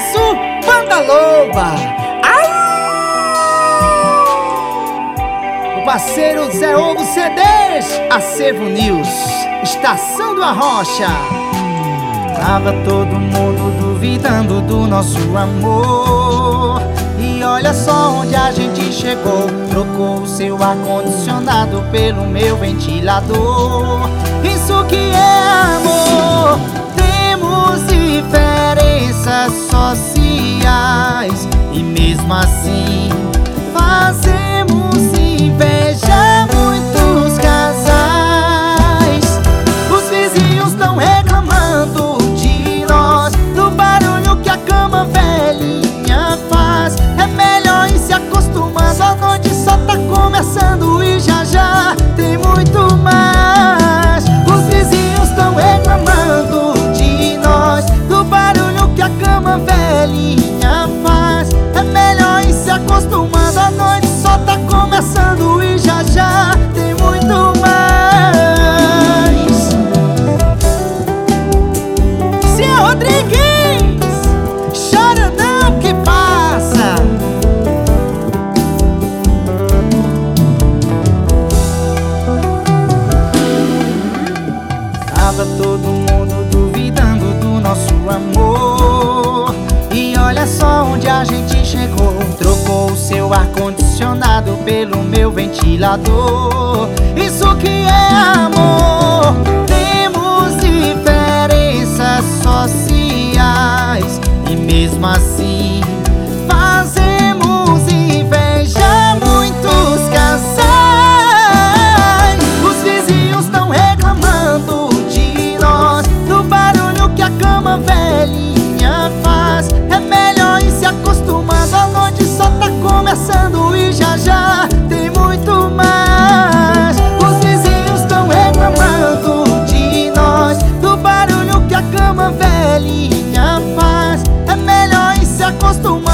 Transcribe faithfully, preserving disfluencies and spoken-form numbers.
sucesso, Banda Loba. Au! O parceiro Zé Ovo C Ds, Acervo News, Estação do Arrocha. Tava todo mundo duvidando do nosso amor, e olha só onde a gente chegou. Trocou o seu ar-condicionado pelo meu ventilador. Isso que é amor. Temos diferenças sociais e mesmo assim fazemos inveja muitos casais. Os vizinhos estão reclamando de nós, do barulho que a cama velhinha faz. É melhor ir se acostumando, a noite só tá começando e já já tem muito mais. Os vizinhos estão reclamando de nós, do barulho que a cama velhinha faz. É melhor ir se acostumando, a noite só tá começando e já já tem muito mais. Cia Rodrigues, chora não que passa. Tava todo mundo duvidando do nosso amor, e olha só onde a gente chegou. Trocou o seu ar-condicionado pelo meu ventilador. Isso que é amor. Temos diferenças sociais e mesmo assim fazemos inveja muitos casais. Os vizinhos estão reclamando de nós, do barulho que a cama velhinha faz. É melhor ir se acostumando, a noite só tá começando e já já tem muito mais. Os vizinhos estão reclamando de nós, do barulho que a cama velhinha faz. É melhor ir se acostumando,